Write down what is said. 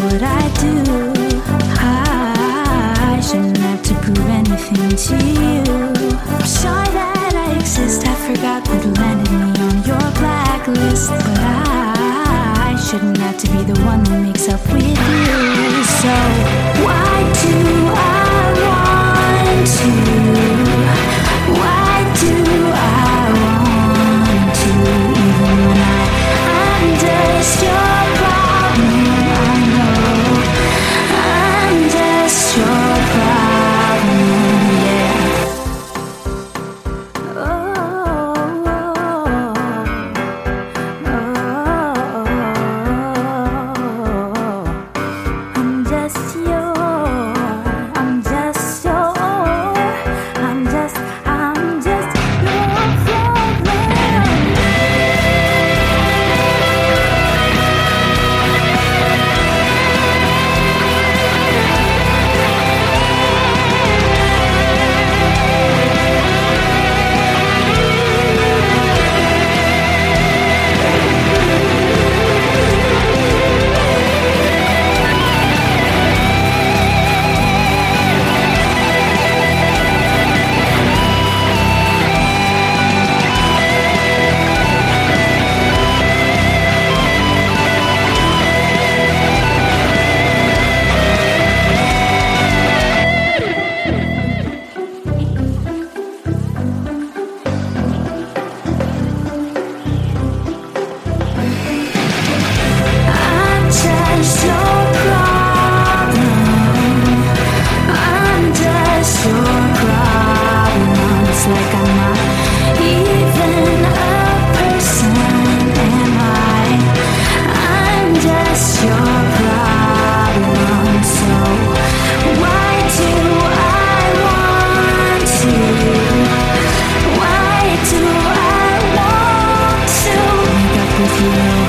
what I do. I shouldn't have to prove anything to you. I'm sorry that I exist. I forgot that you landed me on your blacklist. But I shouldn't have to be the one that makes up with you. So why do I want to? Why do I want to? Even when I'm just your problem, I know I'm just your problem, yeah. I'm just your with you.